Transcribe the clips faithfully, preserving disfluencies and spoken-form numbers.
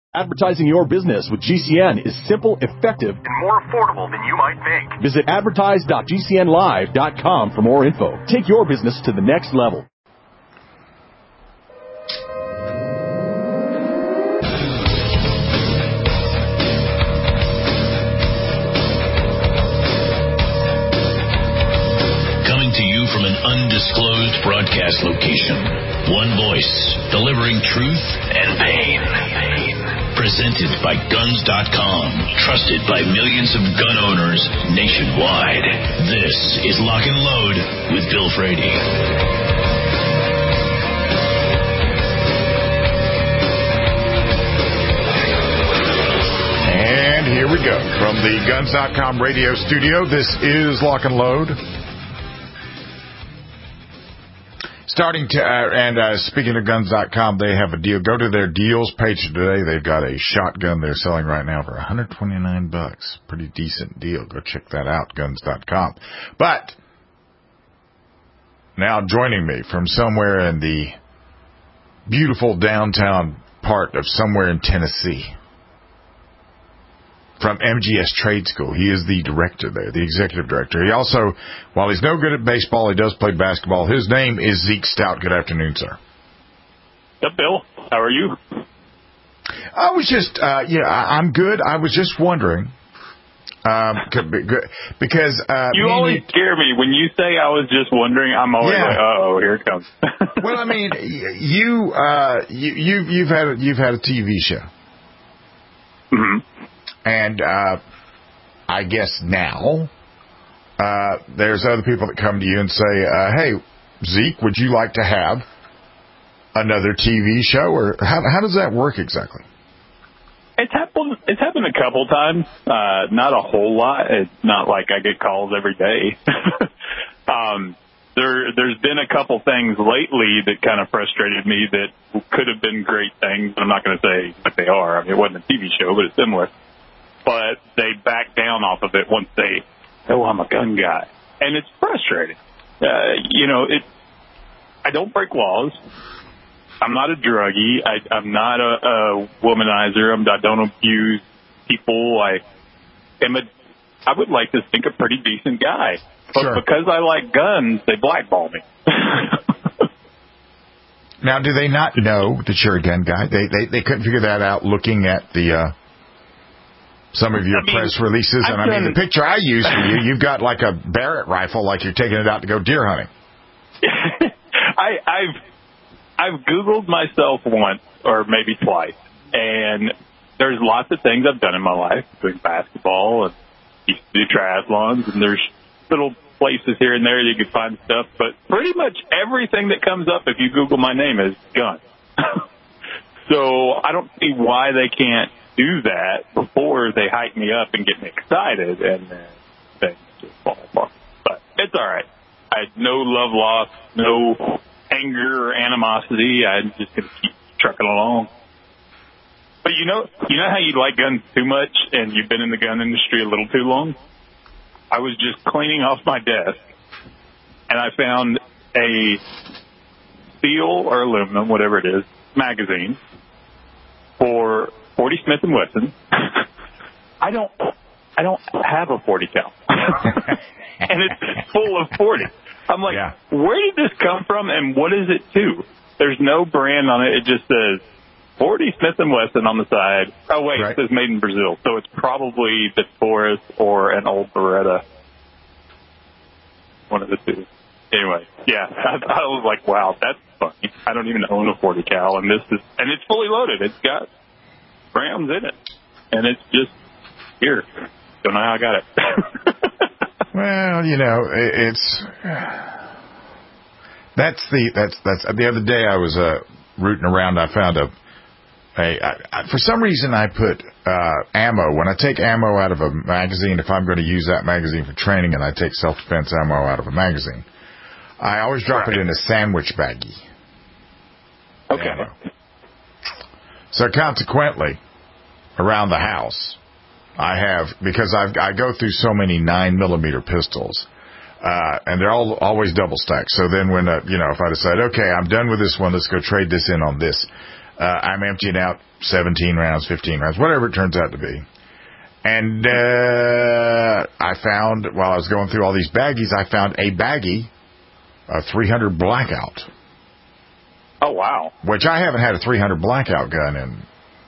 Advertising your business with G C N is simple, effective, and more affordable than you might think. Visit advertise dot g c n live dot com for more info. Take your business to the next level. Coming to you from an undisclosed broadcast location. One voice, delivering truth and pain. Presented by guns dot com, trusted by millions of gun owners nationwide. This is Lock and Load with Bill Frady. And here we go. From the guns dot com radio studio, this is Lock and Load. Starting to, uh, and uh, speaking of guns dot com, they have a deal. Go to their deals page today. They've got a shotgun they're selling right now for one hundred twenty-nine bucks. Pretty decent deal. Go check that out, guns dot com. But now joining me from somewhere in the beautiful downtown part of somewhere in Tennessee, from M G S Trade School. He is the director there, the executive director. He also, while he's no good at baseball, he does play basketball. His name is Zeke Stout. Good afternoon, sir. Yep, Bill. How are you? I was just, uh, yeah, I, I'm good. I was just wondering, um, because... Uh, you always you, scare me. When you say I was just wondering, I'm always yeah. like, uh-oh, here it comes. Well, I mean, you, uh, you, you, you've had a, you've had a T V show. Mm-hmm. And uh, I guess now uh, there's other people that come to you and say, uh, hey, Zeke, would you like to have another T V show? Or how, how does that work exactly? It's happened, it's happened a couple times, uh, not a whole lot. It's not like I get calls every day. um, there, there's been a couple things lately that kind of frustrated me that could have been great things. I'm not going to say what they are. I mean, it wasn't a T V show, but it's similar. But they back down off of it once they, oh, I'm a gun guy. And it's frustrating. Uh, you know, it. I don't break laws. I'm not a druggie. I, I'm not a, a womanizer. I'm, I don't abuse people. I am a, I would like to think a pretty decent guy. But sure. Because I like guns, they blackball me. Now, do they not know that you're a gun guy? They they, they couldn't figure that out looking at the... Uh Some of your I mean, press releases, and I've I mean, done, the picture I use for you, you've got like a Barrett rifle, like you're taking it out to go deer hunting. I, I've I've Googled myself once, or maybe twice, and there's lots of things I've done in my life, doing basketball, and used to do triathlons, and there's little places here and there that you can find stuff, but pretty much everything that comes up if you Google my name is gun. So I don't see why they can't do that before they hype me up and get me excited, and then things just fall apart. But it's all right. I had no love lost, no anger or animosity. I'm just going to keep trucking along. But you know, you know how you like guns too much, and you've been in the gun industry a little too long? I was just cleaning off my desk, and I found a steel or aluminum, whatever it is, magazine for forty Smith and Wesson. I don't, I don't have a forty cal, and it's full of forty. I'm like, yeah. Where did this come from, and what is it to? There's no brand on it. It just says forty Smith and Wesson on the side. Oh wait, right. It says made in Brazil, so it's probably the Taurus or an old Beretta. One of the two. Anyway, yeah, I, I was like, wow, that's funny. I don't even own a forty cal, and this is, and it's fully loaded. It's got rounds in it, and it's just here. Don't know how I got it. Well, you know, it, it's that's the that's that's the other day I was uh, rooting around. I found a a I, I, for some reason I put uh, ammo when I take ammo out of a magazine. If I'm going to use that magazine for training, and I take self defense ammo out of a magazine, I always drop right. it in a sandwich baggie. Okay. Ammo. So consequently, around the house, I have, because I've, I go through so many nine millimeter pistols, uh, and they're all always double stacked. So then when, uh, you know, if I decide, okay, I'm done with this one, let's go trade this in on this, Uh, I'm emptying out seventeen rounds, fifteen rounds, whatever it turns out to be. And uh, I found, while I was going through all these baggies, I found a baggie, a three hundred Blackout. Oh, wow. Which I haven't had a three hundred Blackout gun in,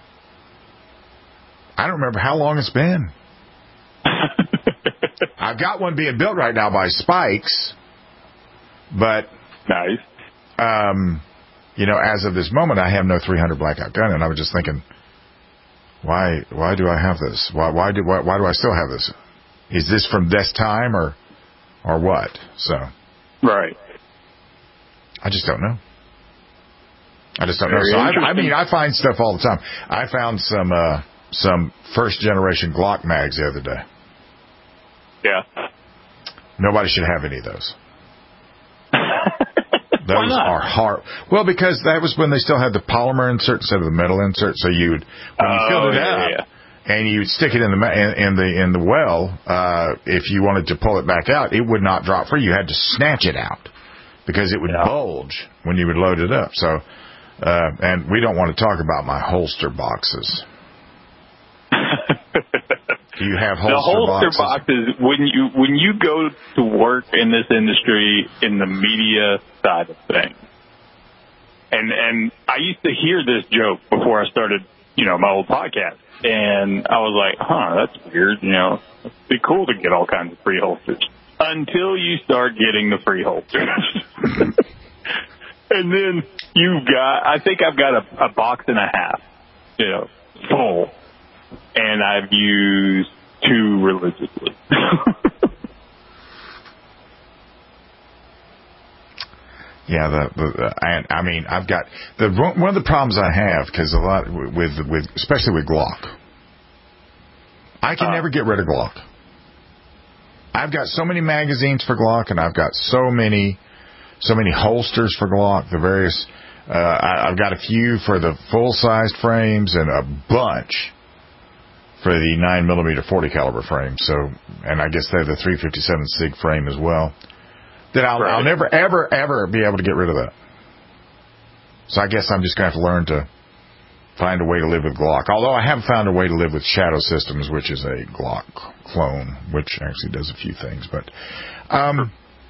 I don't remember how long it's been. I've got one being built right now by Spikes, but nice. Um, you know, as of this moment, I have no three hundred Blackout gun, and I was just thinking, why, why do I have this? Why, why do, why, why do I still have this? Is this from this time or, or what? So, right. I just don't know. I just don't know. Very So I, I mean, I find stuff all the time. I found some, uh, some first generation Glock mags the other day. Yeah. Nobody should have any of those. Those are hard. Well, because that was when they still had the polymer insert instead of the metal insert. So you would, when you oh, filled it yeah, up, yeah. and you would stick it in the in, in the in the well, uh, if you wanted to pull it back out, it would not drop free. You had to snatch it out because it would yeah. bulge when you would load it up. So, uh, and we don't want to talk about my holster boxes. Do you have holster, the holster boxes? boxes? When you when you go to work in this industry in the media side of things, and and I used to hear this joke before I started, you know, my old podcast, and I was like, huh, that's weird. You know, it'd be cool to get all kinds of free holsters until you start getting the free holsters, and then you've got. I think I've got a, a box and a half, you know, full. And I've used two religiously. yeah, the, the, the I, I mean, I've got the one of the problems I have because a lot with with especially with Glock, I can uh, never get rid of Glock. I've got so many magazines for Glock, and I've got so many so many holsters for Glock. The various, uh, I, I've got a few for the full sized frames and a bunch for the nine millimeter forty caliber frame. So, and I guess they have the three fifty-seven SIG frame as well. That I'll, right. I'll never, ever, ever be able to get rid of that. So I guess I'm just going to have to learn to find a way to live with Glock. Although I have found a way to live with Shadow Systems, which is a Glock clone, which actually does a few things. But um,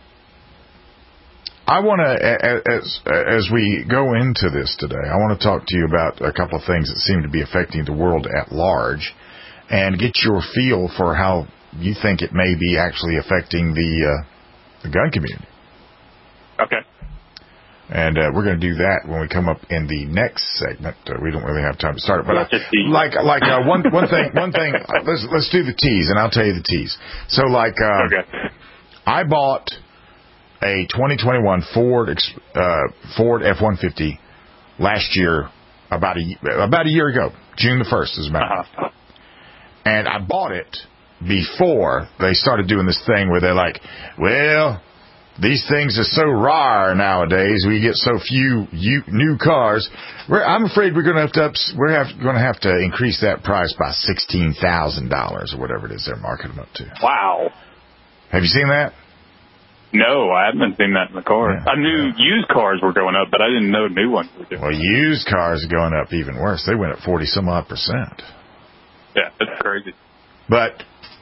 I want to, as, as we go into this today, I want to talk to you about a couple of things that seem to be affecting the world at large, and get your feel for how you think it may be actually affecting the uh, the gun community. Okay. And uh, we're going to do that when we come up in the next segment. Uh, we don't really have time to start it, but I, like like uh, one one thing one thing. Uh, let's let's do the tease, and I'll tell you the tease. So like, uh, okay. I bought a twenty twenty-one Ford uh, Ford F one fifty last year, about a about a year ago, June the first, as a matter of fact. Uh-huh. And I bought it before they started doing this thing where they're like, well, these things are so rare nowadays. We get so few u- new cars. We're, I'm afraid we're going to have to ups, we're have, going to have to increase that price by sixteen thousand dollars or whatever it is they're marketing them up to. Wow. Have you seen that? No, I haven't seen that in the car. Yeah, I knew yeah. used cars were going up, but I didn't know new ones were doing. Well, used cars are going up even worse. They went up forty some odd percent. Yeah, that's crazy. But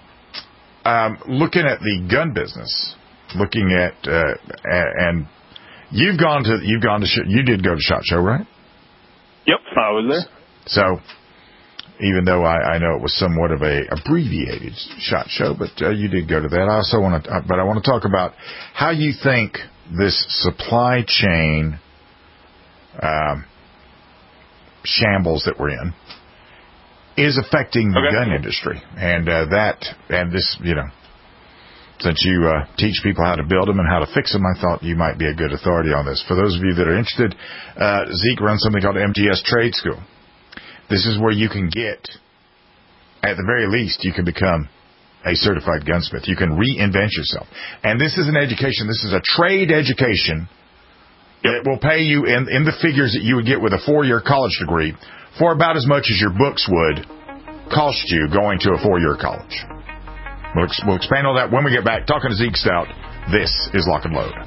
um, looking at the gun business, looking at uh, and you've gone to you've gone to you did go to SHOT Show, right? Yep, I was there. So even though I, I know it was somewhat of a abbreviated SHOT Show, but uh, you did go to that. I also want to, but I want to talk about how you think this supply chain um, shambles that we're in is affecting the okay. gun industry, and uh, that, and this, you know, since you uh, teach people how to build them and how to fix them, I thought you might be a good authority on this. For those of you that are interested, uh, Zeke runs something called M G S Trade School. This is where you can get, at the very least, you can become a certified gunsmith. You can reinvent yourself. And this is an education, this is a trade education that will pay you in, in the figures that you would get with a four-year college degree for about as much as your books would cost you going to a four-year college. We'll, ex- we'll expand on that when we get back. Talking to Zeke Stout, this is Lock and Load.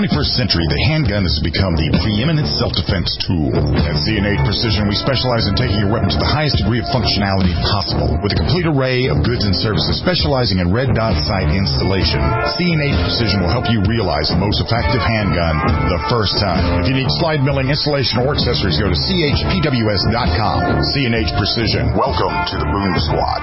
twenty-first century, the handgun has become the preeminent self-defense tool. At C N H Precision, we specialize in taking your weapon to the highest degree of functionality possible. With a complete array of goods and services specializing in red dot sight installation, C N H Precision will help you realize the most effective handgun the first time. If you need slide milling, installation, or accessories, go to C H P W S dot com. C N H Precision. Welcome to the Boom Squad.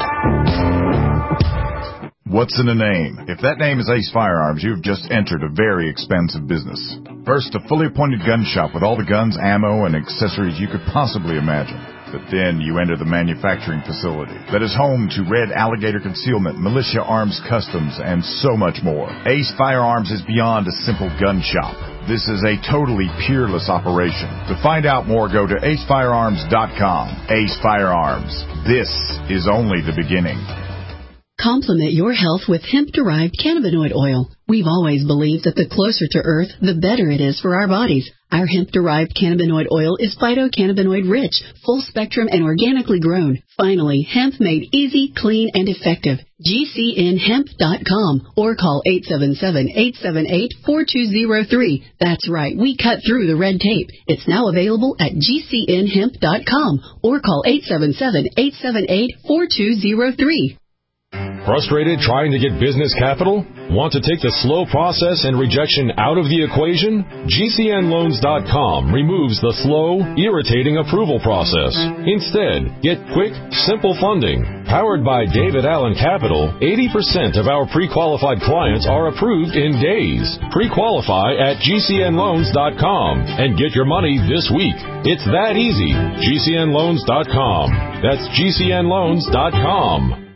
What's in a name? If that name is Ace Firearms, you've just entered a very expensive business. First, a fully appointed gun shop with all the guns, ammo, and accessories you could possibly imagine. But then you enter the manufacturing facility that is home to Red Alligator Concealment, Militia Arms Customs, and so much more. Ace Firearms is beyond a simple gun shop. This is a totally peerless operation. To find out more, go to ace firearms dot com. Ace Firearms. This is only the beginning. Complement your health with hemp-derived cannabinoid oil. We've always believed that the closer to Earth, the better it is for our bodies. Our hemp-derived cannabinoid oil is phytocannabinoid-rich, full-spectrum, and organically grown. Finally, hemp made easy, clean, and effective. G C N hemp dot com or call eight seven seven, eight seven eight, four two zero three. That's right, we cut through the red tape. It's now available at G C N hemp dot com or call eight seven seven, eight seven eight, four two zero three. Frustrated trying to get business capital? Want to take the slow process and rejection out of the equation? G C N loans dot com removes the slow, irritating approval process. Instead, get quick, simple funding. Powered by David Allen Capital, eighty percent of our pre-qualified clients are approved in days. Pre-qualify at G C N loans dot com and get your money this week. It's that easy. G C N loans dot com. That's G C N loans dot com.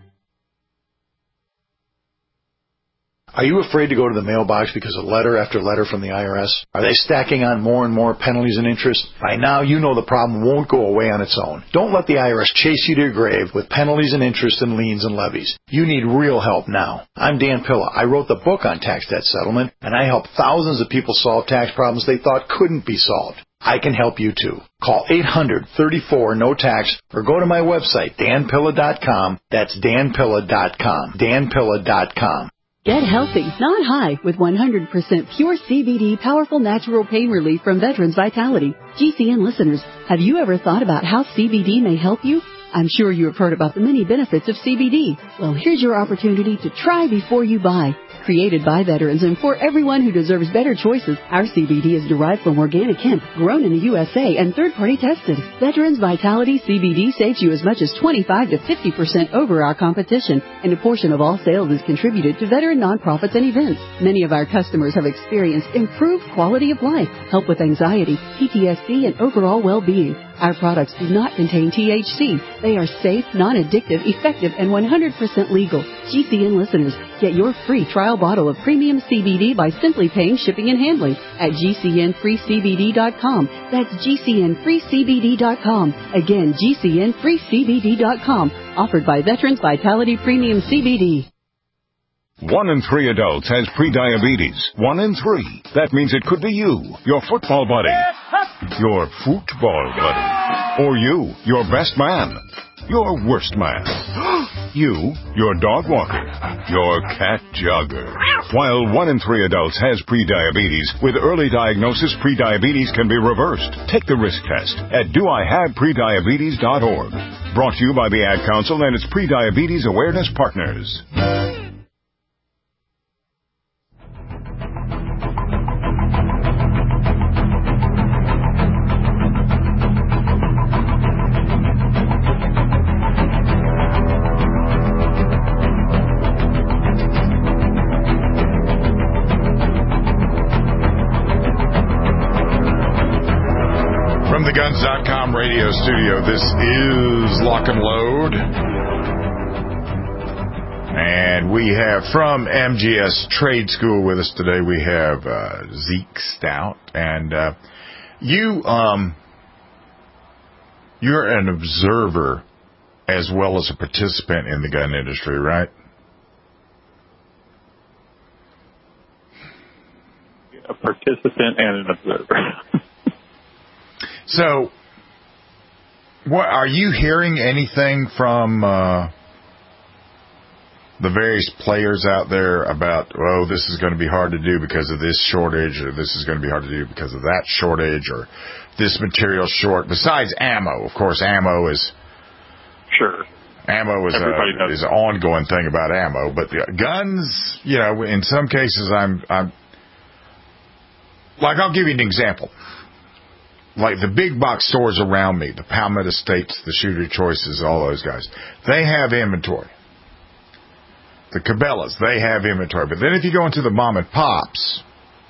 Are you afraid to go to the mailbox because of letter after letter from the I R S? Are they stacking on more and more penalties and interest? By now, you know the problem won't go away on its own. Don't let the I R S chase you to your grave with penalties and interest and liens and levies. You need real help now. I'm Dan Pilla. I wrote the book on tax debt settlement, and I help thousands of people solve tax problems they thought couldn't be solved. I can help you too. Call eight hundred, thirty-four, no tax or go to my website, dan pilla dot com. That's dan pilla dot com. dan pilla dot com. Get healthy, not high, with one hundred percent pure C B D powerful natural pain relief from Veterans Vitality. G C N listeners, have you ever thought about how C B D may help you? I'm sure you have heard about the many benefits of C B D. Well, here's your opportunity to try before you buy. Created by veterans and for everyone who deserves better choices, our C B D is derived from organic hemp, grown in the U S A and third-party tested. Veterans Vitality C B D saves you as much as twenty-five to fifty percent over our competition, and a portion of all sales is contributed to veteran nonprofits and events. Many of our customers have experienced improved quality of life, help with anxiety, P T S D, and overall well-being. Our products do not contain T H C. They are safe, non-addictive, effective, and one hundred percent legal. G C N listeners, get your free trial bottle of premium C B D by simply paying shipping and handling at G C N free C B D dot com. That's G C N free C B D dot com. Again, G C N free C B D dot com. Offered by Veterans Vitality Premium C B D. One in three adults has prediabetes. One in three. That means it could be you, your football buddy, your football buddy, or you, your best man, your worst man, you, your dog walker, your cat jogger. While one in three adults has prediabetes, with early diagnosis, prediabetes can be reversed. Take the risk test at do I have prediabetes dot org. Brought to you by the Ad Council and its Prediabetes Awareness Partners. From the guns dot com radio studio, this is Lock and Load. And we have from M G S Trade School with us today, we have uh, Zeke Stout. And uh, you, um, you're an observer as well as a participant in the gun industry, right? A participant and an observer. So, what are you hearing anything from uh, the various players out there about, oh, this is going to be hard to do because of this shortage, or this is going to be hard to do because of that shortage, or this material short. Besides ammo, of course, ammo is sure. Ammo is a, is an ongoing thing about ammo, but the guns, you know, in some cases, I'm, I'm like, I'll give you an example. Like the big box stores around me, the Palmetto States, the Shooter Choices, all those guys, they have inventory. The Cabela's, they have inventory. But then if you go into the mom and pops,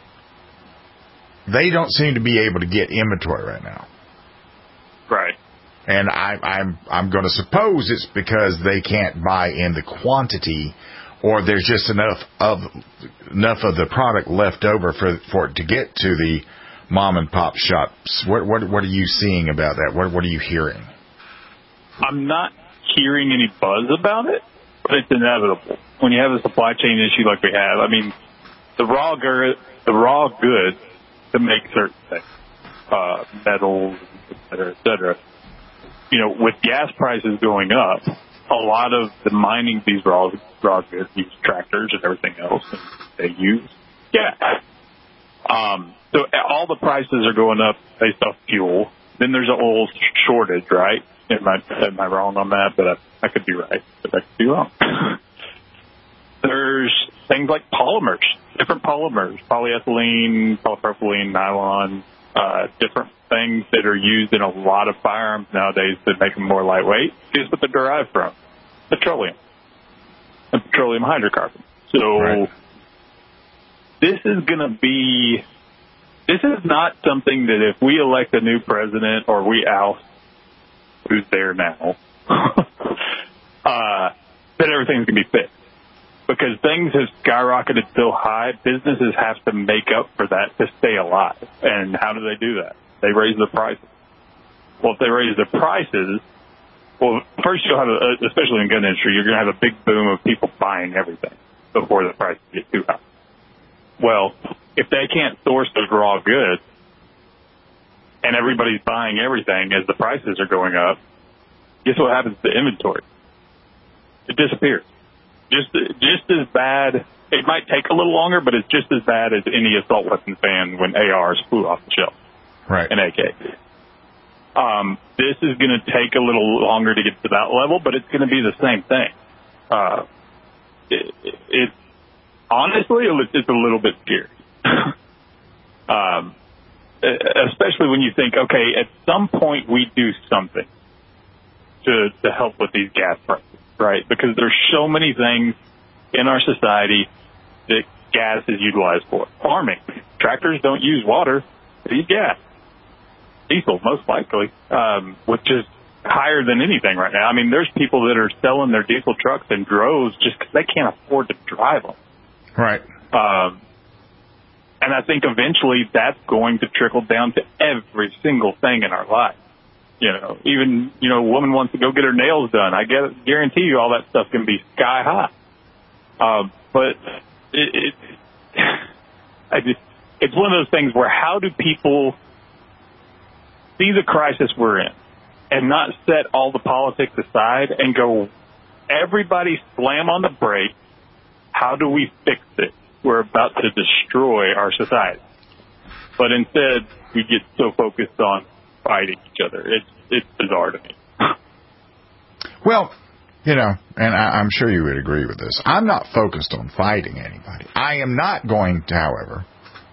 they don't seem to be able to get inventory right now. Right. And I, I'm I'm going to suppose it's because they can't buy in the quantity, or there's just enough of enough of the product left over for for it to get to the mom and pop shops. What what what are you seeing about that? What what are you hearing? I'm not hearing any buzz about it, but it's inevitable when you have a supply chain issue like we have. I mean, the raw good, the raw goods to make certain things, uh, metals, et cetera, et cetera. You know, with gas prices going up, a lot of the mining these raw raw goods use tractors and everything else, and they use gas. Um, so all the prices are going up based off fuel. Then there's an oil shortage, right? Am I am I wrong on that? But I, I could be right, but I could be wrong. There's things like polymers, different polymers, polyethylene, polypropylene, nylon, uh, different things that are used in a lot of firearms nowadays that make them more lightweight. Guess what they're derived from? Petroleum. And petroleum hydrocarbons. So right. This is going to be, this is not something that if we elect a new president or we oust who's there now, uh, that everything's going to be fixed. Because things have skyrocketed so high, businesses have to make up for that to stay alive. And how do they do that? They raise the prices. Well, if they raise the prices, well, first you'll have, a, especially in the gun industry, you're going to have a big boom of people buying everything before the prices get too high. Well, if they can't source those raw goods and everybody's buying everything as the prices are going up, guess what happens to inventory? It disappears. Just, just as bad. It might take a little longer, but it's just as bad as any assault weapons ban when A Rs flew off the shelf. Right. And A Ks. Um, this is going to take a little longer to get to that level, but it's going to be the same thing. Uh, it, it, it honestly, it's a little bit scary. um, especially when you think, okay, at some point we do something to to help with these gas prices, right? Because there's so many things in our society that gas is utilized for. Farming. Tractors don't use water. They use gas. Diesel, most likely, um, which is higher than anything right now. I mean, there's people that are selling their diesel trucks in droves just because they can't afford to drive them. Right. Um, and I think eventually that's going to trickle down to every single thing in our life. You know, even, you know, a woman wants to go get her nails done. I get, guarantee you all that stuff can be sky high. Um, but it, it, I just, it's one of those things where how do people see the crisis we're in and not set all the politics aside and go, everybody slam on the brake. How do we fix it? We're about to destroy our society. But instead, we get so focused on fighting each other. It's, it's bizarre to me. Well, you know, and I, I'm sure you would agree with this. I'm not focused on fighting anybody. I am not going to, however,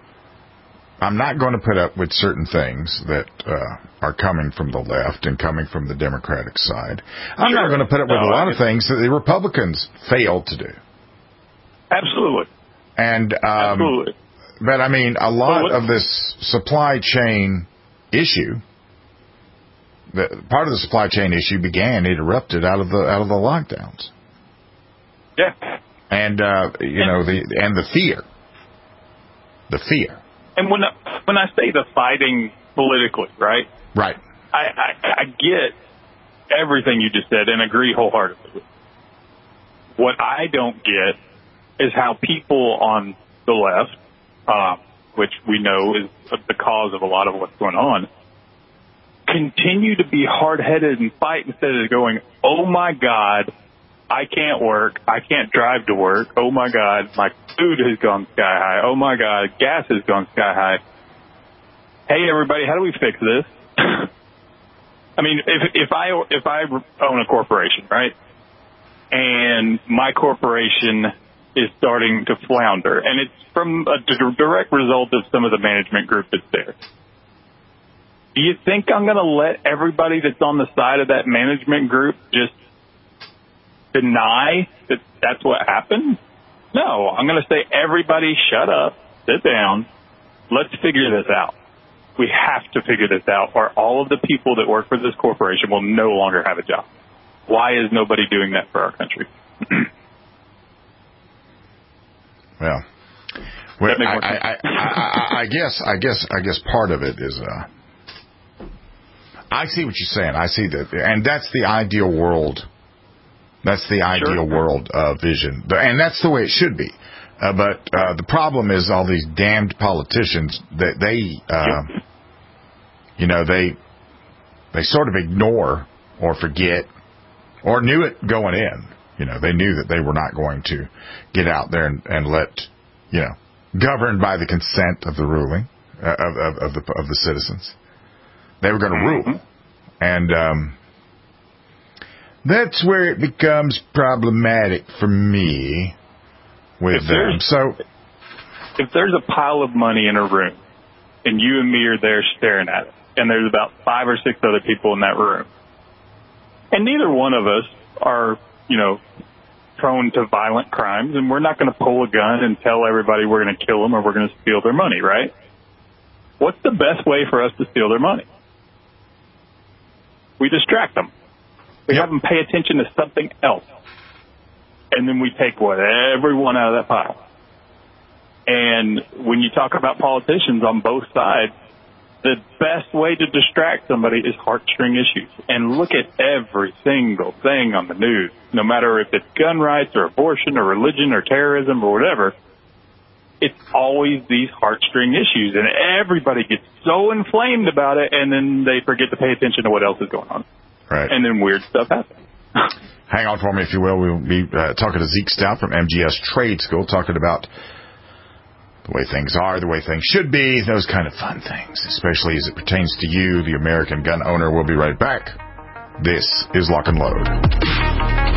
I'm not going to put up with certain things that uh, are coming from the left and coming from the Democratic side. I'm sure. not going to put up with no, a lot of things that the Republicans failed to do. Absolutely. And, um, Absolutely. But I mean, a lot well, of this supply chain issue, the, part of the supply chain issue began, it erupted out of the out of the lockdowns. Yeah. And uh, you know the and the fear, the fear. And when I, when I say the fighting politically, right? Right. I, I I get everything you just said and agree wholeheartedly with. What I don't get is how people on the left, uh, which we know is the cause of a lot of what's going on, continue to be hard-headed and fight instead of going, oh, my God, I can't work. I can't drive to work. Oh, my God, my food has gone sky high. Oh, my God, gas has gone sky high. Hey, everybody, how do we fix this? I mean, if if I if I own a corporation, right, and my corporation is starting to flounder, and it's from a d- direct result of some of the management group that's there, do you think I'm going to let everybody that's on the side of that management group just deny that that's what happened? No, I'm going to say, everybody shut up, sit down, let's figure this out. We have to figure this out, or all of the people that work for this corporation will no longer have a job. Why is nobody doing that for our country? well, well I, I, I, I, I guess, I guess, I guess part of it is, uh, I see what you're saying. I see that, and that's the ideal world. That's the ideal sure. world uh, vision, and that's the way it should be. Uh, but uh, the problem is all these damned politicians that they, uh, you know, they they sort of ignore or forget or knew it going in. You know, they knew that they were not going to get out there and, and let, you know, governed by the consent of the ruling uh, of, of, of the of the citizens. They were going to rule, and um, that's where it becomes problematic for me. With them. So, if there's a pile of money in a room, and you and me are there staring at it, and there's about five or six other people in that room, and neither one of us are, you know, prone to violent crimes, and we're not going to pull a gun and tell everybody we're going to kill them or we're going to steal their money, right? What's the best way for us to steal their money? We distract them. We yep. have them pay attention to something else. And then we take what? Everyone out of that pile. And when you talk about politicians on both sides, the best way to distract somebody is heartstring issues. And look at every single thing on the news, no matter if it's gun rights or abortion or religion or terrorism or whatever, it's always these heartstring issues. And everybody gets so inflamed about it, and then they forget to pay attention to what else is going on. Right. And then weird stuff happens. Hang on for me, if you will. We'll be uh, talking to Zeke Stout from M G S Trade School, talking about the way things are, the way things should be, those kind of fun things, especially as it pertains to you, the American gun owner. We'll be right back. This is Lock and Load.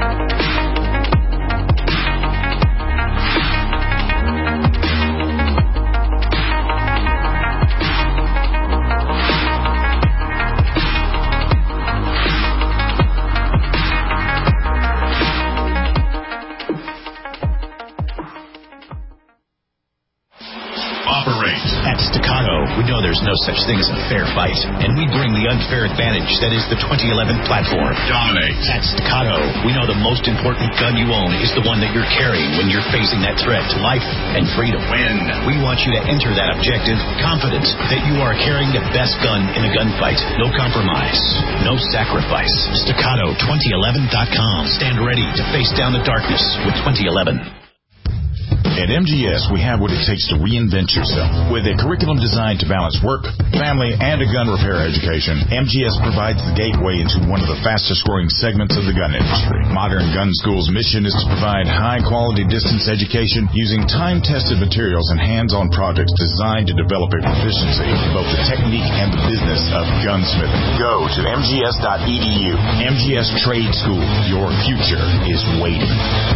At Staccato, we know there's no such thing as a fair fight, and we bring the unfair advantage that is the twenty eleven platform. Dominate. At Staccato, we know the most important gun you own is the one that you're carrying when you're facing that threat to life and freedom. Win. We want you to enter that objective confident that you are carrying the best gun in a gunfight. No compromise. No sacrifice. Staccato twenty eleven dot com. Stand ready to face down the darkness with twenty eleven. At M G S, we have what it takes to reinvent yourself. With a curriculum designed to balance work, family, and a gun repair education, M G S provides the gateway into one of the fastest-growing segments of the gun industry. Modern Gun School's mission is to provide high-quality distance education using time-tested materials and hands-on projects designed to develop a proficiency in both the technique and the business of gunsmithing. Go to M G S dot E D U. M G S Trade School. Your future is waiting.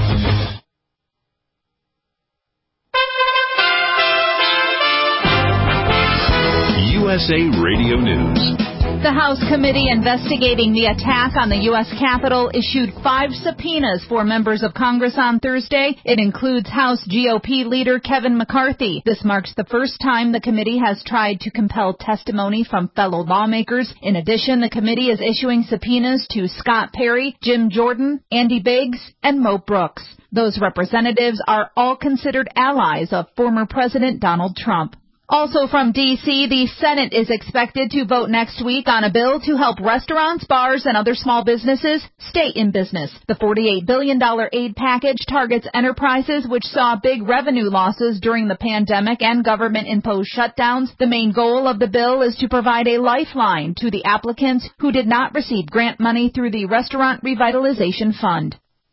U S A Radio News. The House committee investigating the attack on the U S Capitol issued five subpoenas for members of Congress on Thursday. It includes House G O P leader Kevin McCarthy. This marks the first time the committee has tried to compel testimony from fellow lawmakers. In addition, the committee is issuing subpoenas to Scott Perry, Jim Jordan, Andy Biggs, and Mo Brooks. Those representatives are all considered allies of former President Donald Trump. Also from D C, the Senate is expected to vote next week on a bill to help restaurants, bars, and other small businesses stay in business. The forty-eight billion dollars aid package targets enterprises which saw big revenue losses during the pandemic and government-imposed shutdowns. The main goal of the bill is to provide a lifeline to the applicants who did not receive grant money through the Restaurant Revitalization Fund.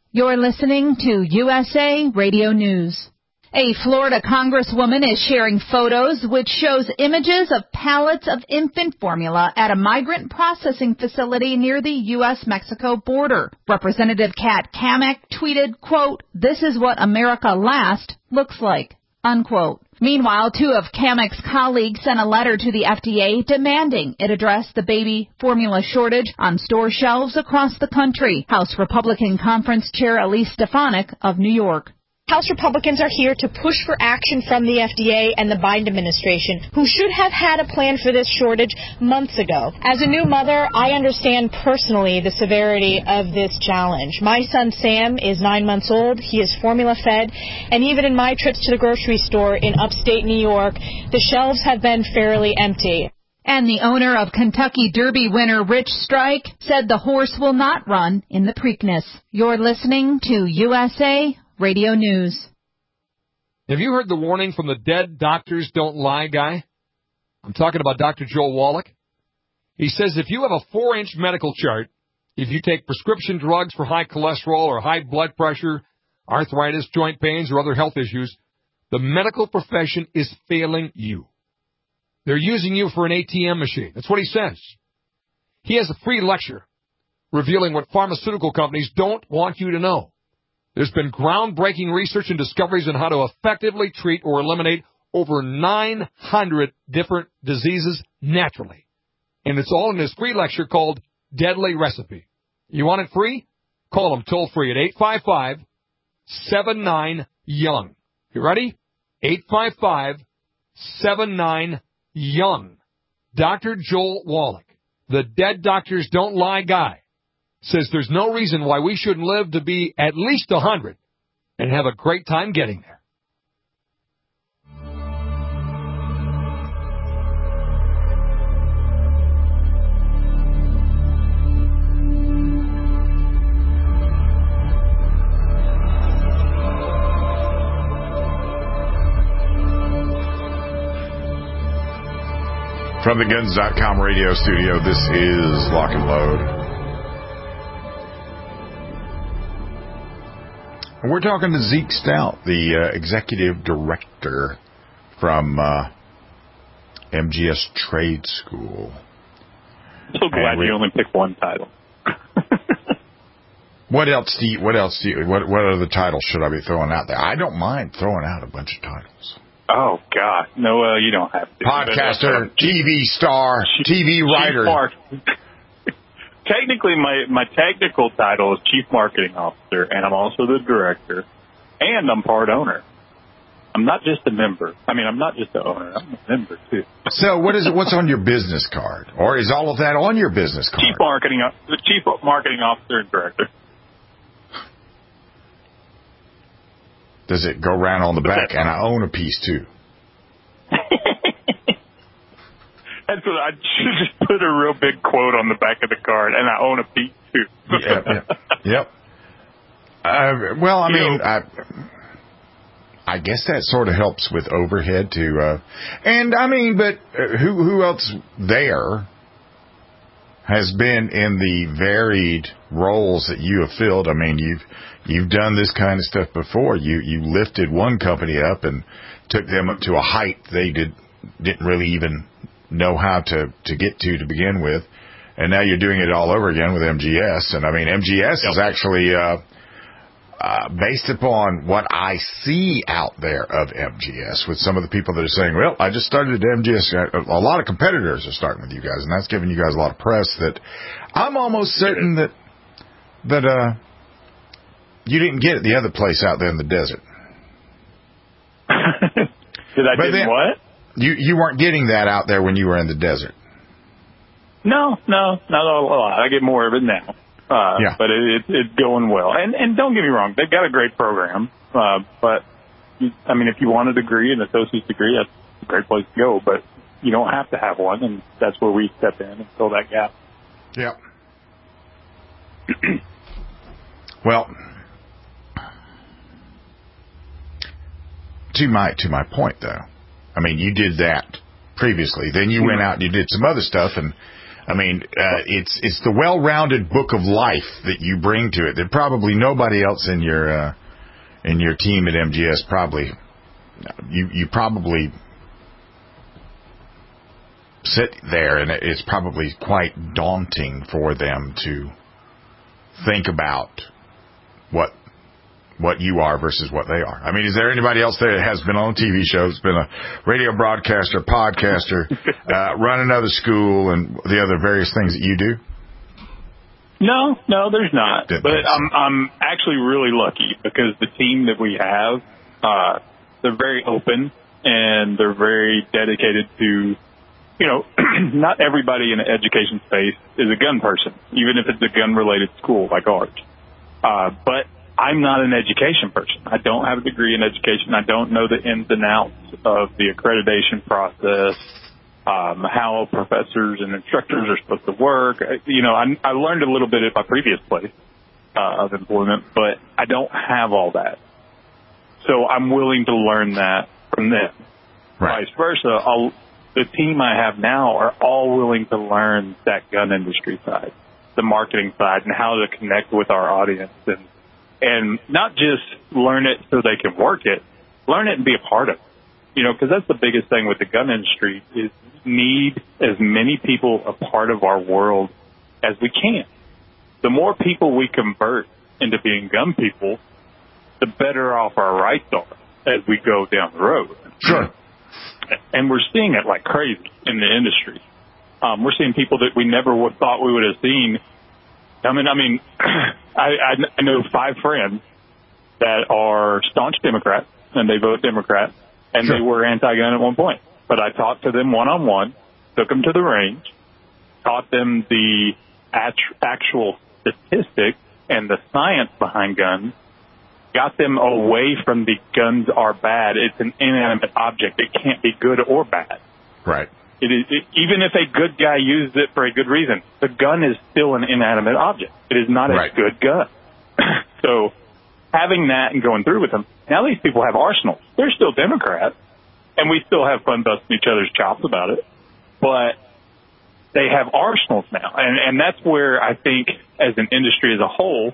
You're listening to U S A Radio News. A Florida congresswoman is sharing photos which shows images of pallets of infant formula at a migrant processing facility near the U S Mexico border. Representative Kat Cammack tweeted, quote, "This is what America Last looks like," unquote. Meanwhile, two of Cammack's colleagues sent a letter to the F D A demanding it address the baby formula shortage on store shelves across the country. House Republican Conference Chair Elise Stefanik of New York. House Republicans are here to push for action from the F D A and the Biden administration, who should have had a plan for this shortage months ago. As a new mother, I understand personally the severity of this challenge. My son Sam is nine months old. He is formula fed, and even in my trips to the grocery store in upstate New York, the shelves have been fairly empty. And the owner of Kentucky Derby winner Rich Strike said the horse will not run in the Preakness. You're listening to U S A Radio News. Have you heard the warning from the Dead Doctors Don't Lie guy? I'm talking about Doctor Joel Wallach. He says if you have a four-inch medical chart, if you take prescription drugs for high cholesterol or high blood pressure, arthritis, joint pains, or other health issues, the medical profession is failing you. They're using you for an A T M machine. That's what he says. He has a free lecture revealing what pharmaceutical companies don't want you to know. There's been groundbreaking research and discoveries on how to effectively treat or eliminate over nine hundred different diseases naturally. And it's all in this free lecture called Deadly Recipe. You want it free? Call them toll free at eight five five, seven nine, young. You ready? eight five five, seven nine, young. Doctor Joel Wallach, the Dead Doctors Don't Lie guy, says there's no reason why we shouldn't live to be at least one hundred and have a great time getting there. From the guns dot com radio studio, this is Lock and Load. We're talking to Zeke Stout, the uh, executive director from uh, M G S Trade School. I'm so glad we, you only picked one title. What else do you, what else do you, what, what other titles should I be throwing out there? I don't mind throwing out a bunch of titles. Oh, God. No, uh, you don't have to. Podcaster, T V star, T V writer. Technically, my, my technical title is Chief Marketing Officer, and I'm also the director, and I'm part owner. I'm not just a member. I mean, I'm not just the owner. I'm a member, too. So what is it? What's on your business card? Or is all of that on your business card? Chief Marketing, the Chief Marketing Officer and Director. Does it go around on the back, and I own a piece, too? That's what I should just put a real big quote on the back of the card, and I own a piece too. Yep. Yep. yep. Uh, well, I mean, I, I guess that sort of helps with overhead too. Uh, and I mean, but uh, who who else there has been in the varied roles that you have filled? I mean, you've you've done this kind of stuff before. You you lifted one company up and took them up to a height they did didn't really even know how to, to get to to begin with, and now you're doing it all over again with M G S. And I mean, M G S yep. is actually uh, uh, based upon what I see out there of M G S with some of the people that are saying, well, I just started at M G S. A lot of competitors are starting with you guys, and that's giving you guys a lot of press that I'm almost certain that that uh, you didn't get at the other place out there in the desert. Did I get then, what? You you weren't getting that out there when you were in the desert. No, no, not a lot. I get more of it now. Uh, yeah. But it, it, it's going well. And and don't get me wrong, they've got a great program. Uh, but, you, I mean, if you want a degree, an associate's degree, that's a great place to go. But you don't have to have one, and that's where we step in and fill that gap. Yeah. Well, to my to my point, though, I mean, you did that previously. Then you went out and you did some other stuff, and I mean, uh, it's it's the well-rounded book of life that you bring to it that probably nobody else in your uh, in your team at M G S probably you you probably sit there, and it's probably quite daunting for them to think about what what you are versus what they are. I mean, is there anybody else there that has been on T V shows, been a radio broadcaster, podcaster, uh, run another school, and the other various things that you do? No, no, there's not. Didn't but I'm I'm actually really lucky because the team that we have, uh, they're very open and they're very dedicated to, you know, not everybody in the education space is a gun person, even if it's a gun-related school like ours. Uh, but I'm not an education person. I don't have a degree in education. I don't know the ins and outs of the accreditation process, um, how professors and instructors are supposed to work. You know, I, I learned a little bit at my previous place uh, of employment, but I don't have all that. So I'm willing to learn that from them. Right. Vice versa, I'll, the team I have now are all willing to learn that gun industry side, the marketing side, and how to connect with our audience, and and not just learn it so they can work it, learn it and be a part of it. You know, because that's the biggest thing with the gun industry is we need as many people a part of our world as we can. The more people we convert into being gun people, the better off our rights are as we go down the road. Sure. And we're seeing it like crazy in the industry. Um, we're seeing people that we never would, thought we would have seen. I mean, I mean, I, I know five friends that are staunch Democrats, and they vote Democrat, and sure. they were anti-gun at one point. But I talked to them one-on-one, took them to the range, taught them the actual statistics and the science behind guns, got them away from the guns are bad. It's an inanimate object. It can't be good or bad. Right. It is, it, even if a good guy uses it for a good reason, the gun is still an inanimate object. It is not a right. good gun. So having that and going through with them, now these people have arsenals. They're still Democrats, and we still have fun busting each other's chops about it. But they have arsenals now, and, and that's where I think as an industry as a whole,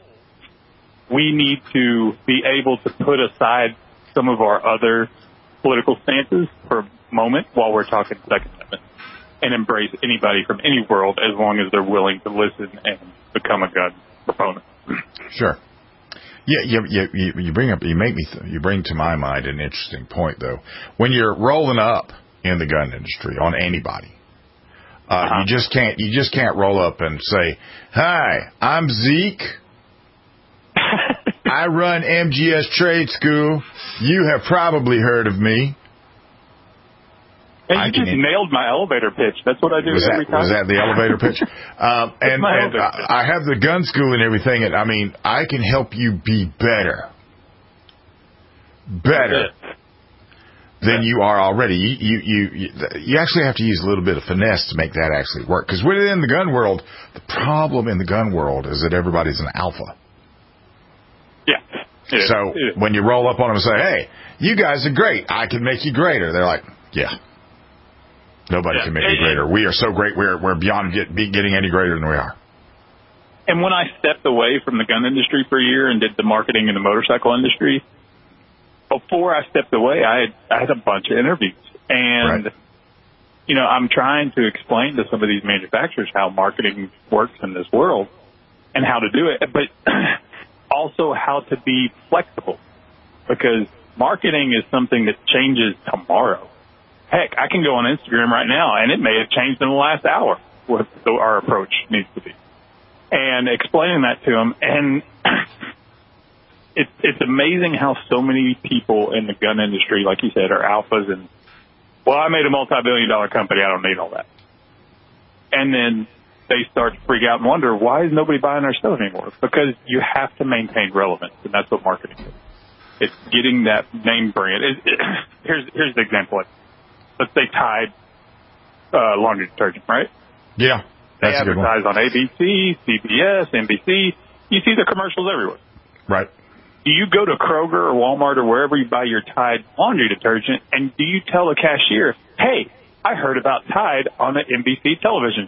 we need to be able to put aside some of our other political stances for a moment while we're talking Second Amendment and embrace anybody from any world as long as they're willing to listen and become a gun proponent. Sure. Yeah, you, you, you bring up, you make me, th- you bring to my mind an interesting point though. When you're rolling up in the gun industry on anybody, uh, uh-huh. you just can't, you just can't roll up and say, "Hi, I'm Zeke. I run M G S Trade School. You have probably heard of me." And you I just can, nailed my elevator pitch. That's what I do was every that, time. Was that the elevator pitch? Um, and and I, I have the gun school and everything. And I mean, I can help you be better. Better than you are already. You, you, you, you actually have to use a little bit of finesse to make that actually work. Because within the gun world, the problem in the gun world is that everybody's an alpha. Yeah. It so is. when you roll up on them and say, "Hey, you guys are great. I can make you greater," they're like, "Yeah. Nobody yeah. can make me greater. We are so great. We're we're beyond get, be getting any greater than we are." And when I stepped away from the gun industry for a year and did the marketing in the motorcycle industry, before I stepped away, I had, I had a bunch of interviews. And, right. you know, I'm trying to explain to some of these manufacturers how marketing works in this world and how to do it, but also how to be flexible, because marketing is something that changes tomorrow. Heck, I can go on Instagram right now, and it may have changed in the last hour what our approach needs to be. And explaining that to them, and it's it's amazing how so many people in the gun industry, like you said, are alphas and, well, I made a multi-billion dollar company, I don't need all that. And then they start to freak out and wonder, why is nobody buying our stuff anymore? Because you have to maintain relevance, and that's what marketing is. It's getting that name brand. It, it, here's here's the example. Let's say Tide uh, laundry detergent, right? Yeah. They advertise on A B C, C B S, N B C. You see their commercials everywhere. Right. Do you go to Kroger or Walmart or wherever you buy your Tide laundry detergent, and do you tell the cashier, "Hey, I heard about Tide on an N B C television show"?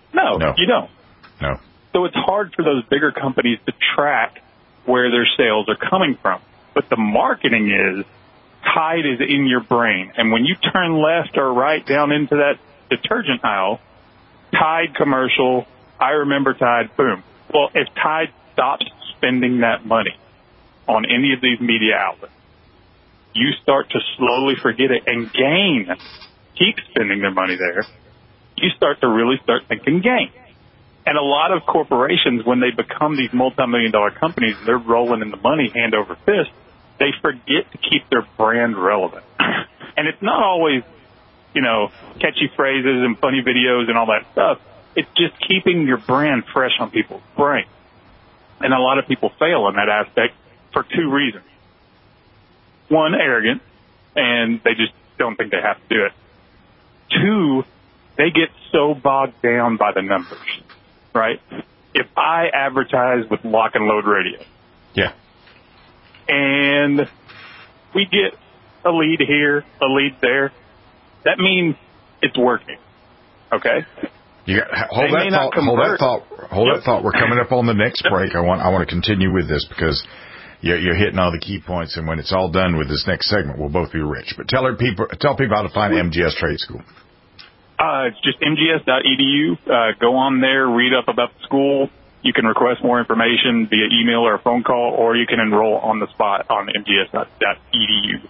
No, No. you don't. No. So it's hard for those bigger companies to track where their sales are coming from. But the marketing is, Tide is in your brain. And when you turn left or right down into that detergent aisle, Tide commercial, I remember Tide, boom. Well, if Tide stops spending that money on any of these media outlets, you start to slowly forget it, and Gain keep spending their money there. You start to really start thinking Gain. And a lot of corporations, when they become these multi-million dollar companies, they're rolling in the money hand over fist, they forget to keep their brand relevant. And it's not always, you know, catchy phrases and funny videos and all that stuff. It's just keeping your brand fresh on people's brain. And a lot of people fail in that aspect for two reasons. One, arrogant, and they just don't think they have to do it. Two, they get so bogged down by the numbers, right? If I advertise with Lock and Load Radio, yeah, and we get a lead here, a lead there, that means it's working, okay? You got, hold that thought. Hold that thought. Hold yep. that thought. We're coming up on the next break. I want. I want to continue with this because you're, you're hitting all the key points. And when it's all done with this next segment, we'll both be rich. But tell her people. Tell people how to find M G S Trade School. Uh, it's just m g s dot e d u. Uh, go on there, read up about the school. You can request more information via email or a phone call, or you can enroll on the spot on m g s dot e d u.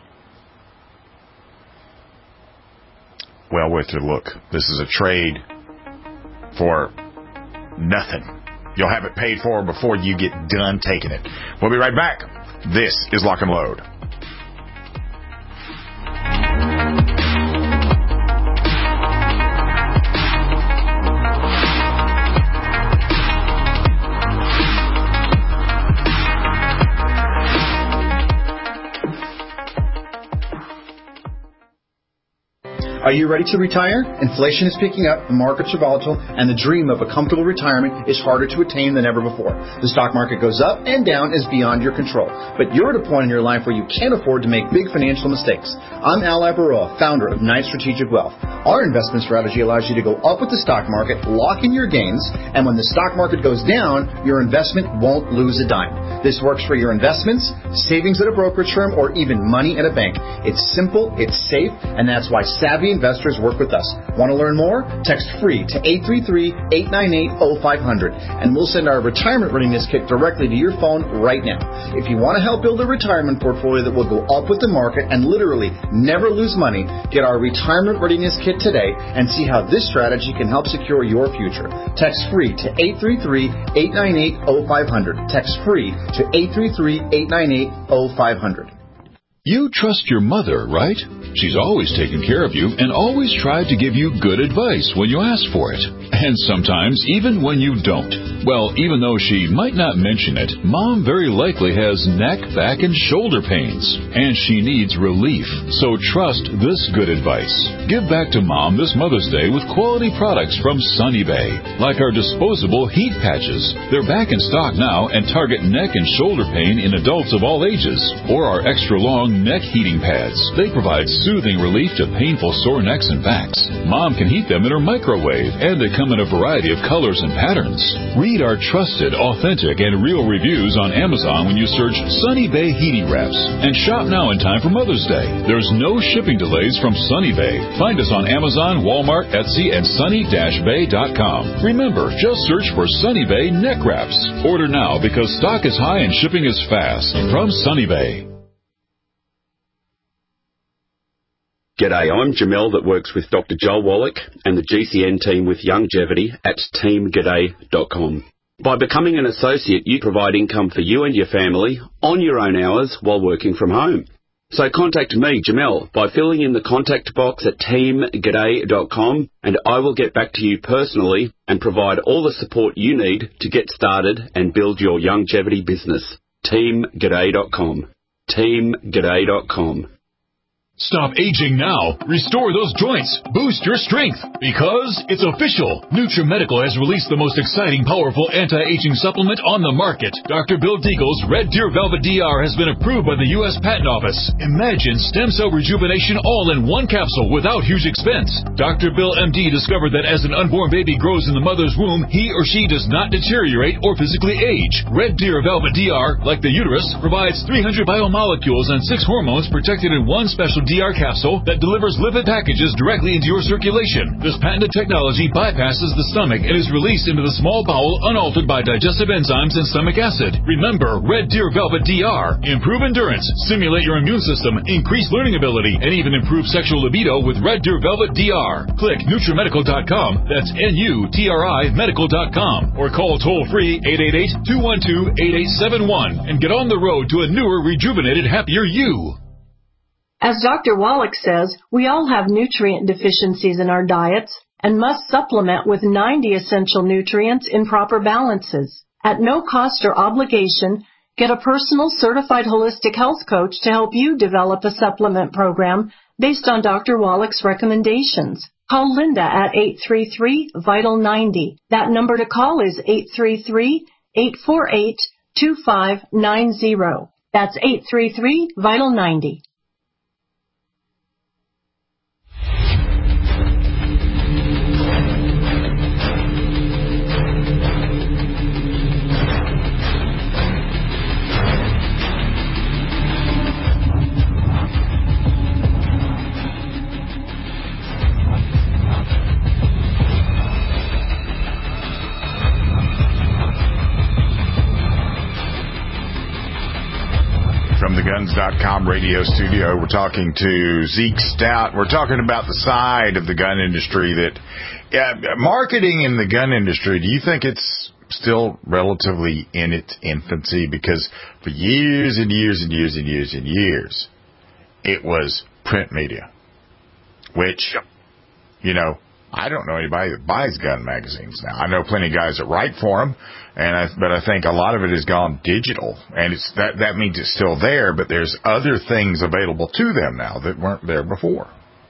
Well worth your look. This is a trade for nothing. You'll have it paid for before you get done taking it. We'll be right back. This is Lock and Load. Are you ready to retire? Inflation is picking up, the markets are volatile, and the dream of a comfortable retirement is harder to attain than ever before. The stock market goes up and down is beyond your control. But you're at a point in your life where you can't afford to make big financial mistakes. I'm Al Abaroa, founder of Knight Strategic Wealth. Our investment strategy allows you to go up with the stock market, lock in your gains, and when the stock market goes down, your investment won't lose a dime. This works for your investments, savings at a brokerage firm, or even money at a bank. It's simple, it's safe, and that's why savvy investors work with us. Want to learn more? Text FREE to eight three three, eight nine eight, zero five zero zero, and we'll send our retirement readiness kit directly to your phone right now. If you want to help build a retirement portfolio that will go up with the market and literally never lose money, get our retirement readiness kit today and see how this strategy can help secure your future. Text FREE to eight three three, eight nine eight, zero five zero zero. Text FREE to eight three three, eight nine eight, zero five zero zero. You trust your mother, right? She's always taken care of you and always tried to give you good advice when you ask for it. And sometimes even when you don't. Well, even though she might not mention it, Mom very likely has neck, back, and shoulder pains. And she needs relief. So trust this good advice. Give back to Mom this Mother's Day with quality products from Sunny Bay. Like our disposable heat patches. They're back in stock now and target neck and shoulder pain in adults of all ages. Or our extra long neck heating pads. They provide soothing relief to painful sore necks and backs. Mom can heat them in her microwave, and they come in a variety of colors and patterns. Read our trusted, authentic, and real reviews on Amazon when you search Sunny Bay Heating Wraps. And shop now in time for Mother's Day. There's no shipping delays from Sunny Bay. Find us on Amazon, Walmart, Etsy, and sunny dash bay dot com. Remember, just search for Sunny Bay Neck Wraps. Order now because stock is high and shipping is fast. From Sunny Bay. G'day, I'm Jamel that works with Doctor Joel Wallach and the G C N team with Longevity at team g'day dot com. By becoming an associate, you provide income for you and your family on your own hours while working from home. So contact me, Jamel, by filling in the contact box at team g'day dot com, and I will get back to you personally and provide all the support you need to get started and build your longevity business. team g'day dot com. team g'day dot com. Stop aging now. Restore those joints. Boost your strength. Because it's official. NutriMedical has released the most exciting, powerful anti-aging supplement on the market. Doctor Bill Deagle's Red Deer Velvet D R has been approved by the U S Patent Office. Imagine stem cell rejuvenation all in one capsule without huge expense. Doctor Bill M D discovered that as an unborn baby grows in the mother's womb, he or she does not deteriorate or physically age. Red Deer Velvet D R, like the uterus, provides three hundred biomolecules and six hormones protected in one special D R capsule that delivers lipid packages directly into your circulation. This patented technology bypasses the stomach and is released into the small bowel unaltered by digestive enzymes and stomach acid. Remember, Red Deer Velvet D R. Improve endurance, stimulate your immune system, increase learning ability, and even improve sexual libido with Red Deer Velvet D R. Click NutriMedical dot com, that's N U T R I medical dot com, or call toll-free eight eight eight, two one two, eight eight seven one and get on the road to a newer, rejuvenated, happier you. As Doctor Wallach says, we all have nutrient deficiencies in our diets and must supplement with ninety essential nutrients in proper balances. At no cost or obligation, get a personal certified holistic health coach to help you develop a supplement program based on Doctor Wallach's recommendations. Call Linda at eight three three, vital ninety. That number to call is eight three three, eight four eight, two five nine zero. That's eight three three, vital ninety. From the guns dot com radio studio, we're talking to Zeke Stout. We're talking about the side of the gun industry that, yeah, marketing in the gun industry, do you think it's still relatively in its infancy? Because for years and years and years and years and years, it was print media, which, you know, I don't know anybody that buys gun magazines now. I know plenty of guys that write for them, and I, but I think a lot of it has gone digital, and it's that that means it's still there, but there's other things available to them now that weren't there before.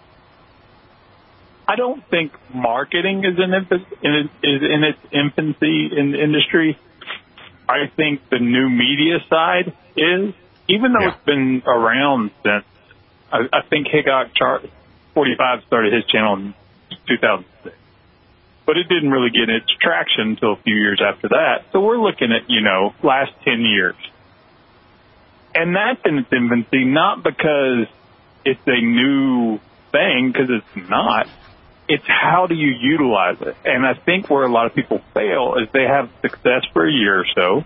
I don't think marketing is in, is in its infancy in the industry. I think the new media side is, even though yeah. it's been around since, I, I think Hickok forty-five started his channel in two thousand six. But it didn't really get its traction until a few years after that. So we're looking at, you know, last ten years. And that's in its infancy, not because it's a new thing, because it's not. It's how do you utilize it. And I think where a lot of people fail is they have success for a year or so,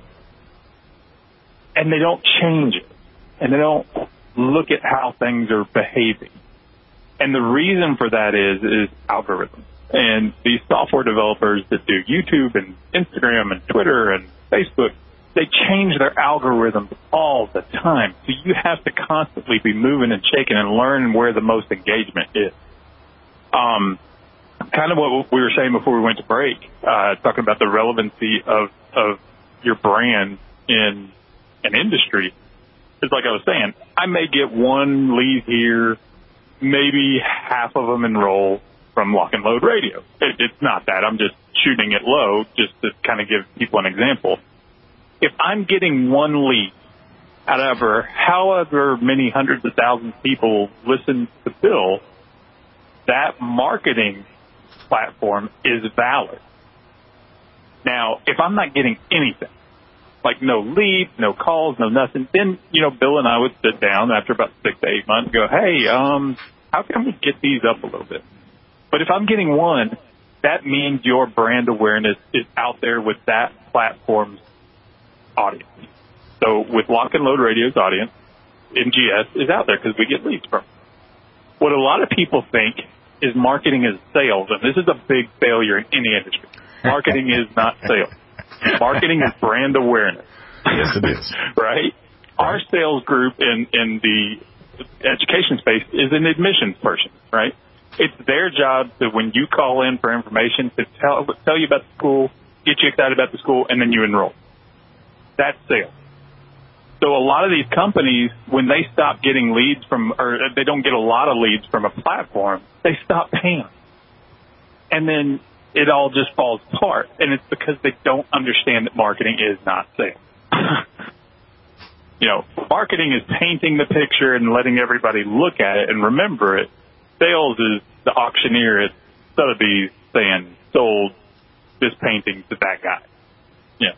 and they don't change it. And they don't look at how things are behaving. And the reason for that is is algorithms. And these software developers that do YouTube and Instagram and Twitter and Facebook, they change their algorithms all the time. So you have to constantly be moving and shaking and learning where the most engagement is. Um, kind of what we were saying before we went to break, uh, talking about the relevancy of, of your brand in an industry. It's like I was saying, I may get one lead here, maybe half of them enroll from Lock and Load Radio. It, it's not that. I'm just shooting it low just to kind of give people an example. If I'm getting one lead, however, however many hundreds of thousands of people listen to Bill, that marketing platform is valid. Now, if I'm not getting anything, like no leads, no calls, no nothing, then, you know, Bill and I would sit down after about six to eight months and go, hey, um, how can we get these up a little bit? But if I'm getting one, that means your brand awareness is out there with that platform's audience. So with Lock and Load Radio's audience, M G S is out there because we get leads from it. What a lot of people think is marketing is sales, and this is a big failure in any industry. Marketing is not sales. Marketing is brand awareness. Yes, it is. Right? Our sales group in, in the education space is an admissions person, right? It's their job to, when you call in for information, to tell tell you about the school, get you excited about the school, and then you enroll. That's sales. So a lot of these companies, when they stop getting leads from, or they don't get a lot of leads from a platform, they stop paying. And then it all just falls apart. And it's because they don't understand that marketing is not sales. You know, marketing is painting the picture and letting everybody look at it and remember it. Sales is the auctioneer at Sotheby's saying, sold this painting to that guy. Yeah.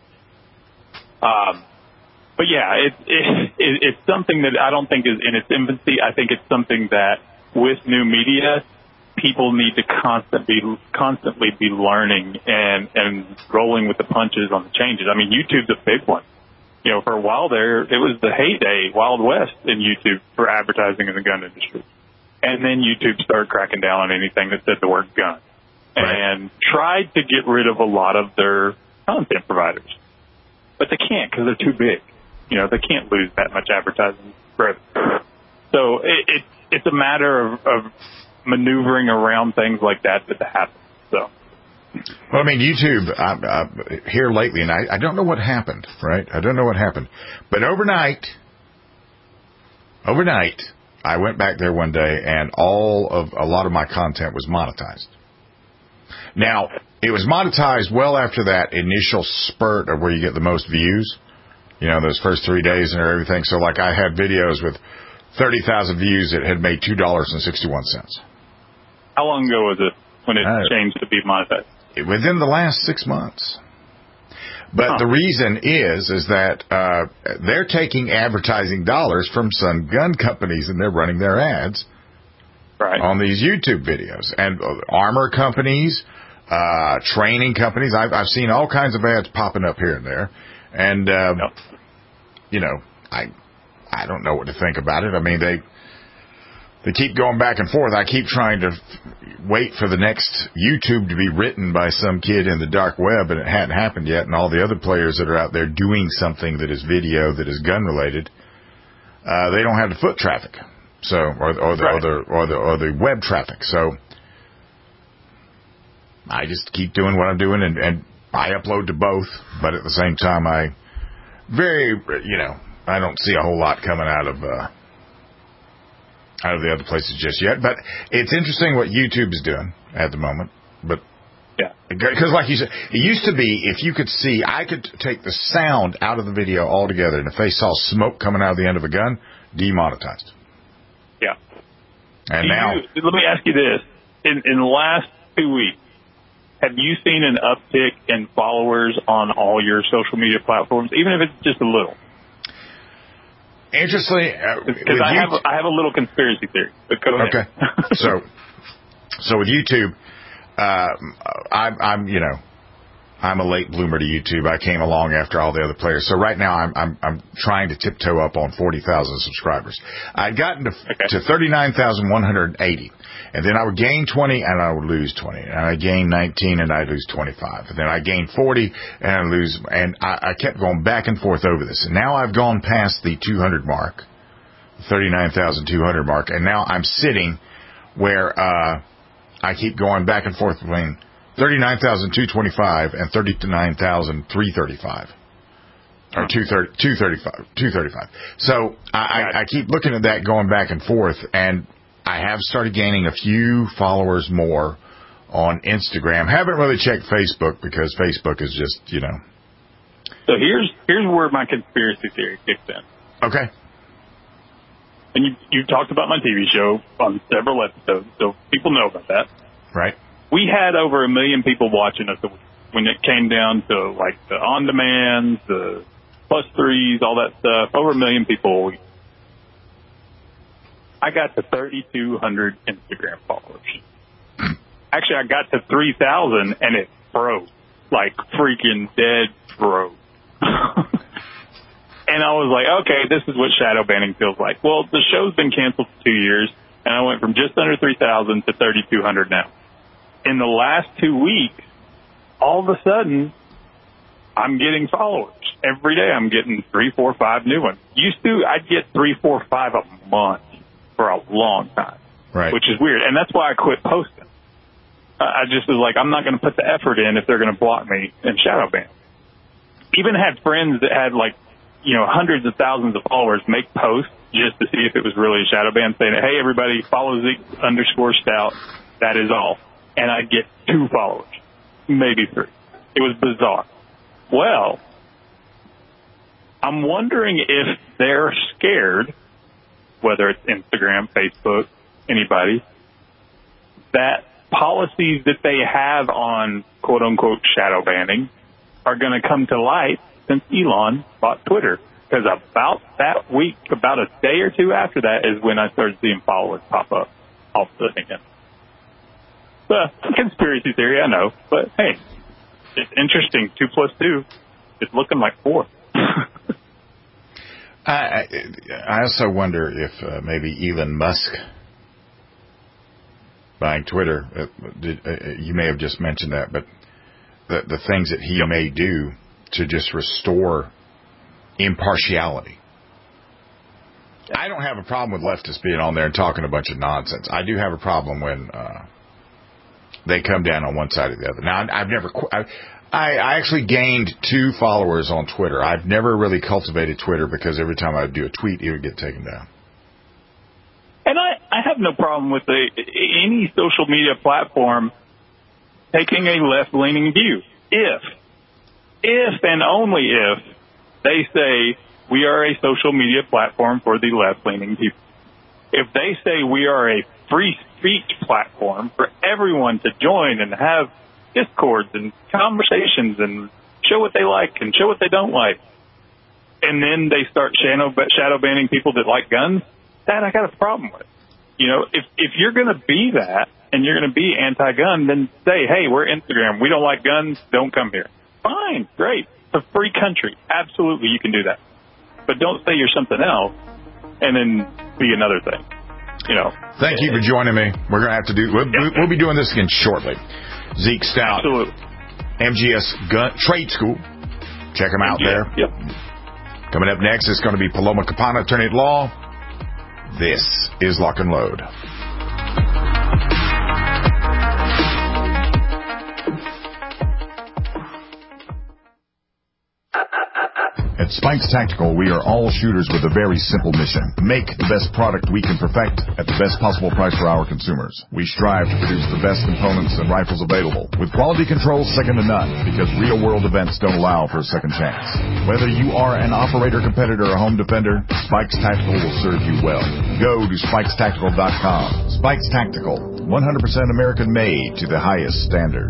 Um, but yeah, it, it, it, it's something that I don't think is in its infancy. I think it's something that with new media, people need to constantly, constantly be learning and, and rolling with the punches on the changes. I mean, YouTube's a big one. You know, for a while there, it was the heyday, Wild West in YouTube for advertising in the gun industry. And then YouTube started cracking down on anything that said the word gun. Right. And tried to get rid of a lot of their content providers. But they can't because they're too big. You know, they can't lose that much advertising revenue. So it, it, it's a matter of, of maneuvering around things like that that happen. So. Well, I mean, YouTube, uh, uh, here lately, and I, I don't know what happened, right? I don't know what happened. But overnight, overnight, I went back there one day, and all of, a lot of my content was monetized. Now, it was monetized well after that initial spurt of where you get the most views, you know, those first three days and everything. So, like, I had videos with thirty thousand views that had made two dollars and sixty-one cents. How long ago was it when it uh, changed to be monetized? Within the last six months. But huh. the reason is, is that uh, they're taking advertising dollars from some gun companies and they're running their ads right. on these YouTube videos. And uh, armor companies, uh, training companies. I've, I've seen all kinds of ads popping up here and there. And, uh, yep. you know, I I don't know what to think about it. I mean, they... They keep going back and forth. I keep trying to wait for the next YouTube to be written by some kid in the dark web, and it hadn't happened yet. And all the other players that are out there doing something that is video, that is gun related, uh, they don't have the foot traffic, so or, or, the, right. or the or the or the web traffic. So I just keep doing what I'm doing, and, and I upload to both. But at the same time, I very you know I don't see a whole lot coming out of. Uh, out of the other places just yet. But it's interesting what YouTube is doing at the moment. But yeah, because like you said, it used to be if you could see, I could take the sound out of the video altogether, and if they saw smoke coming out of the end of a gun, demonetized. Yeah. And Do now... You, let me ask you this. In, in the last two weeks, have you seen an uptick in followers on all your social media platforms, even if it's just a little? Interestingly, because uh, I have I have a little conspiracy theory. But go ahead. Okay, so so with YouTube, uh, I'm I'm you know I'm a late bloomer to YouTube. I came along after all the other players. So right now I'm I'm I'm trying to tiptoe up on forty thousand subscribers. I'd gotten to okay. to thirty-nine thousand one hundred eighty, and then I would gain twenty and I would lose twenty, and I gain nineteen and I lose twenty-five, and then I gain forty and I lose, and I, I kept going back and forth over this. And now I've gone past the two hundred mark, thirty-nine thousand two hundred mark, and now I'm sitting where uh, I keep going back and forth between thirty-nine thousand two hundred twenty-five and thirty-nine thousand three hundred thirty-five. Or two thirty-five. two thirty-five. So I, I, I keep looking at that going back and forth, and I have started gaining a few followers more on Instagram. Haven't really checked Facebook because Facebook is just, you know. So here's here's where my conspiracy theory kicks in. Okay. And you, you talked about my T V show on several episodes, so people know about that. Right. We had over a million people watching us when it came down to, like, the on-demands, the plus threes, all that stuff. Over a million people. I got to thirty-two hundred Instagram followers. Actually, I got to three thousand, and it froze. Like, freaking dead froze. And I was like, okay, this is what shadow banning feels like. Well, the show's been canceled for two years, and I went from just under three thousand to thirty-two hundred now. In the last two weeks, all of a sudden, I'm getting followers. Every day I'm getting three, four, five new ones. Used to, I'd get three, four, five a month for a long time, right? Which is weird. And that's why I quit posting. I just was like, I'm not going to put the effort in if they're going to block me and shadow ban. Even had friends that had like you know, hundreds of thousands of followers make posts just to see if it was really a shadow ban, saying, hey, everybody, follow Zeke underscore Stout. That is all. And I'd get two followers, maybe three. It was bizarre. Well, I'm wondering if they're scared, whether it's Instagram, Facebook, anybody, that policies that they have on quote-unquote shadow banning are going to come to light since Elon bought Twitter. Because about that week, about a day or two after that is when I started seeing followers pop up all of a sudden again. It's a conspiracy theory, I know, but hey, it's interesting. Two plus two is looking like four. I, I also wonder if uh, maybe Elon Musk buying Twitter, uh, did, uh, you may have just mentioned that, but the, the things that he may do to just restore impartiality. I don't have a problem with leftists being on there and talking a bunch of nonsense. I do have a problem when uh, they come down on one side or the other. Now, I've never... I, I actually gained two followers on Twitter. I've never really cultivated Twitter because every time I would do a tweet, it would get taken down. And I, I have no problem with the, any social media platform taking a left-leaning view. If, if and only if they say we are a social media platform for the left-leaning people. If they say we are a free speech platform for everyone to join and have discords and conversations and show what they like and show what they don't like, and then they start shadow, shadow banning people that like guns, that I got a problem with. You know, if if you're going to be that and you're going to be anti-gun, then say, hey, we're Instagram. We don't like guns. Don't come here. Fine. Great. It's a free country. Absolutely, you can do that. But don't say you're something else and then be another thing. You know. Thank you for joining me. We're going to have to do, we'll, yeah. we'll be doing this again shortly. Zeke Stout. Absolutely. M G S Gun Trade School. Check them out M G S, there. Yep. Coming up next is going to be Paloma Capana, attorney at law. This is Lock and Load. At Spikes Tactical, we are all shooters with a very simple mission. Make the best product we can perfect at the best possible price for our consumers. We strive to produce the best components and rifles available, with quality control second to none, because real-world events don't allow for a second chance. Whether you are an operator, competitor, or home defender, Spikes Tactical will serve you well. Go to spikes tactical dot com. Spikes Tactical, one hundred percent American-made to the highest standard.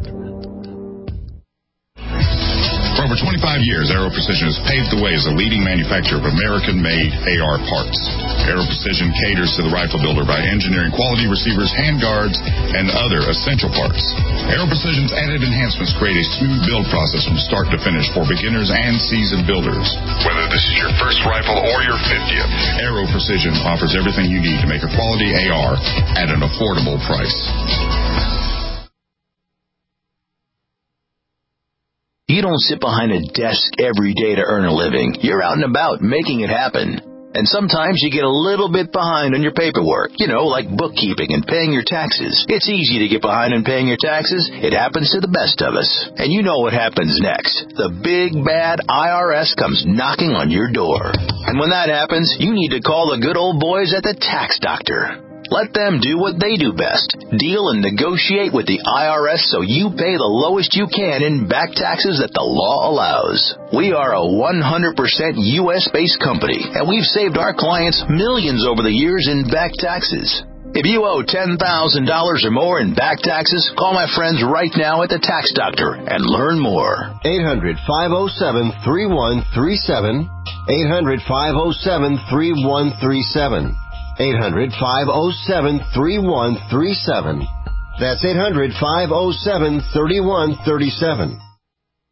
For over twenty-five years, Aero Precision has paved the way as a leading manufacturer of American-made A R parts. Aero Precision caters to the rifle builder by engineering quality receivers, handguards, and other essential parts. Aero Precision's added enhancements create a smooth build process from start to finish for beginners and seasoned builders. Whether this is your first rifle or your fiftieth, Aero Precision offers everything you need to make a quality A R at an affordable price. You don't sit behind a desk every day to earn a living. You're out and about making it happen. And sometimes you get a little bit behind on your paperwork, you know, like bookkeeping and paying your taxes. It's easy to get behind on paying your taxes. It happens to the best of us. And you know what happens next. The big, bad I R S comes knocking on your door. And when that happens, you need to call the good old boys at the Tax Doctor. Let them do what they do best. Deal and negotiate with the I R S so you pay the lowest you can in back taxes that the law allows. We are a one hundred percent U S-based company, and we've saved our clients millions over the years in back taxes. If you owe ten thousand dollars or more in back taxes, call my friends right now at the Tax Doctor and learn more. eight hundred, five oh seven, three one three seven. eight hundred, five oh seven, three one three seven. eight hundred, five oh seven, three one three seven. That's eight hundred, five oh seven, three one three seven.